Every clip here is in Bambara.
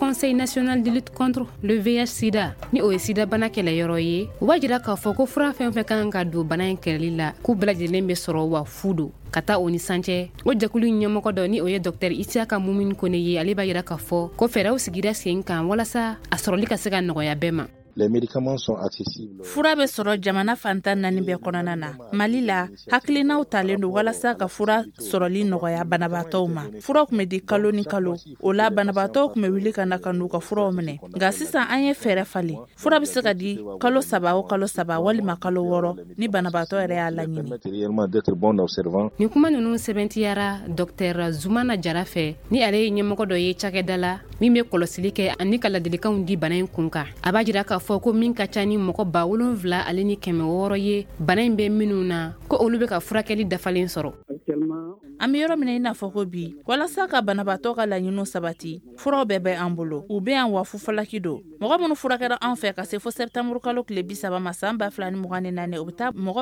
Conseil national de lutte contre le VIH/SIDA ni o ye sida bana kɛlɛ yɔrɔ ye u b'a jira k'a fɔ ko fura fɛn fɛn kan ka don bana in kɛlɛli la k'u bɛɛ lajɛlen bɛ sɔrɔ wa fu don ka taa o ni sancɛ o jɛkulu ɲɛmɔgɔ dɔ ni o ye Dr Isiaka Mumini Kone ye ale b'a jira k'a fɔ ko fɛɛrɛw sigira sen kan walasa a sɔrɔli ka se ka nɔgɔya bɛɛ ma. Les médicaments sont accessibles. Fura bɛ sɔrɔ jamana fantan naani bɛɛ kɔnɔna na. Mali la, hakilinaw talen don walasa ka fura sɔrɔli nɔgɔya banabaatɔw ma. Fura kun bɛ di kalo ni kalo. O la banabaatɔw kun bɛ wuli ka na ka n'u ka furaw minɛ. Nka sisan an ye fɛɛrɛ falen. Fura bɛ se ka di kalo 3 o kalo 3 walima kalo 6 ni banabaatɔ yɛrɛ y'a laɲini. Ni kuma ninnu sɛbɛntiyara Dr Zumana Jara fɛ ni ale ye ɲɛmɔgɔ dɔ ye cakɛda la min bɛ kɔlɔsili kɛ ani ka ladilikanw di bana in kun kan. A b'a jira k'a fɔ ko min ka ca ni mɔgɔ 7,000 ale ni 600 ye bana in bɛ minnu na ko olu bɛ ka furakɛli dafalen sɔrɔ. An bɛ yɔrɔ min i n'a fɔ ko bi walasa ka banabaatɔ ka laɲiniw sabati furaw bɛɛ bɛ an bolo u bɛ yan wa fufalaki don mɔgɔ minnu furakɛra an fɛ ka se fo septembre kalo tile 30 ma san 2024 u bɛ taa mɔgɔ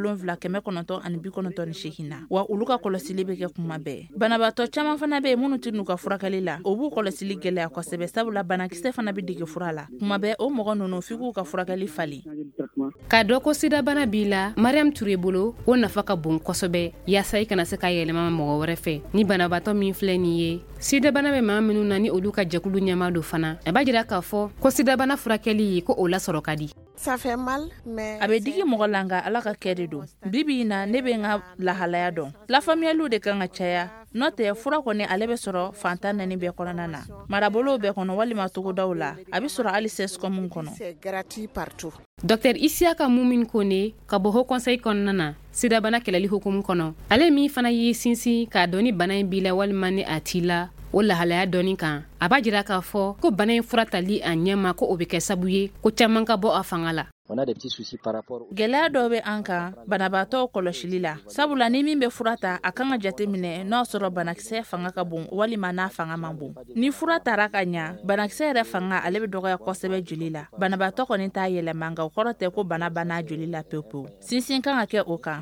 7,998 na wa olu ka kɔlɔsili bɛ kɛ kuma bɛɛ banabaatɔ caman fana bɛ yen minnu tɛ n'u ka furakɛli la o b'u kɔlɔsili gɛlɛya kosɛbɛ sabula banakisɛ fana bɛ dege fura la kuma bɛɛ o mɔgɔ ninnu f'i k'u ka furakɛli fali. K'a dɔn ko sida bana b'i la Mariam Ture bolo o nafa ka bon kosɛbɛ yaasa i kana se ka yɛlɛma mɔgɔ wɛrɛ fɛ ni banabaatɔ min filɛ nin ye sida bana bɛ maa minnu na ni olu ka jɛkulu ɲɛma don fana a b'a jira k'a fɔ ko sida bana furakɛli ko o lasɔrɔ ka di. A bɛ digi mɔgɔ la nka Ala ka kɛ de don bibi in na ne bɛ n ka lahalaya dɔn lafaamuyaliw de kan ka caya n'o tɛ fura kɔni ale bɛ sɔrɔ fantan naani bɛɛ kɔnɔna na marabolow bɛɛ kɔnɔ walima togodaw la a bɛ sɔrɔ hali CESCOM kɔnɔ. Dr Isiaka Mumini Kone ka bɔ Haut Conseil kɔnɔna na sida bana kɛlɛli hukumu kɔnɔ ale min fana y'i sinsin k'a dɔn ni bana in b'i la walima ni a t'i la o lahalaya dɔɔni kan a b'a jira k'a fɔ ko bana in fura tali a ɲɛma ko o bɛ kɛ sabu ye ko caman ka bɔ a fanga la. Gɛlɛya dɔw bɛ an kan banabaatɔw kɔlɔsili la sabula ni min bɛ fura ta a kan ka jate minɛ n'o sɔrɔ banakisɛ fanga ka bon walima n'a fanga man bon ni fura tara ka ɲa banakisɛ yɛrɛ fanga ale bɛ dɔgɔya kosɛbɛ joli la banabaatɔ kɔni t'a yɛlɛma nka o kɔrɔ tɛ ko bana banna joli la pewu sinsin kan ka kɛ o kan.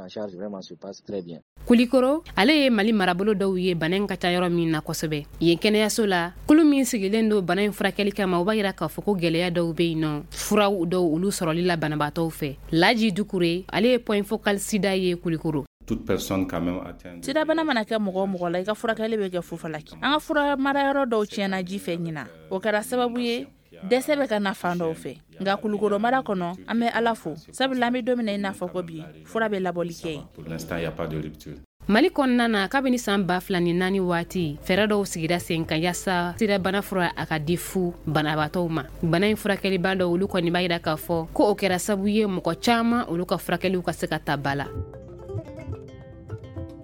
Kulikoro ale ye Mali marabolo dɔw ye bana in ka ca yɔrɔ min na kosɛbɛ yen kɛnɛyaso la kulu min sigilen don bana in furakɛli kama o b'a jira k'a fɔ ko gɛlɛya dɔw bɛ yen nɔ furaw dɔw olu sɔrɔli la banabaatɔw fɛ Laji Dukure ale ye point focal sida ye Kulikoro. Sida bana mana kɛ mɔgɔ o mɔgɔ la i ka furakɛli bɛ kɛ fufalaki an ka fura marayɔrɔ dɔw tiɲɛna ji fɛ ɲina o kɛra sababu ye dɛsɛ bɛ ka na fan dɔw fɛ nka Kulikoro mara kɔnɔ an bɛ Ala fo sabula an bɛ don min na i n'a fɔ ko bi fura bɛ labɔli kɛ. Mali kɔnɔna na kabini san 2004 waati fɛɛrɛ dɔw sigira sen kan yaasa sida bana fura a ka di fu banabaatɔw ma bana in furakɛliba dɔw olu kɔni b'a jira k'a fɔ ko o kɛra sababu ye mɔgɔ caman olu ka furakɛliw ka se ka ta ba la.